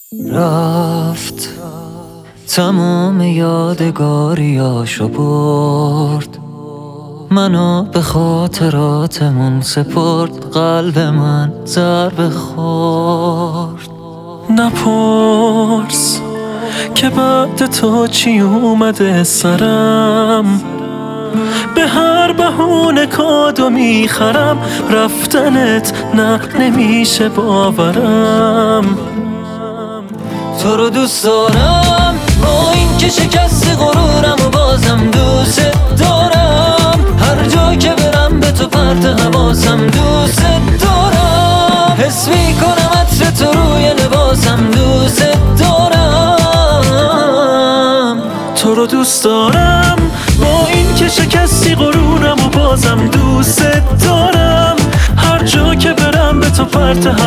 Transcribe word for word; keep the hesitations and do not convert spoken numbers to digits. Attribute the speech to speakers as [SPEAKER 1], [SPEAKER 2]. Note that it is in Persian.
[SPEAKER 1] رفت تمام یادگاریاشو برد، منو به خاطراتمون سپرد، قلب من ضربه خورد.
[SPEAKER 2] نپرس که بعد تو چی اومده سرم، به هر بهونه کادو میخرم، رفتنت نه نمیشه باورم.
[SPEAKER 1] تو رو دوست دارم با این که شکستی غرورم و بازم دوست دارم، هر جا که برم به تو پرت حواسم دوست دارم، حس میکنم عطر تو روی لباسم دوست دارم.
[SPEAKER 2] تو رو دوست دارم با این که شکستی غرورم و بازم دوست دارم، هر جا که برم به تو پرت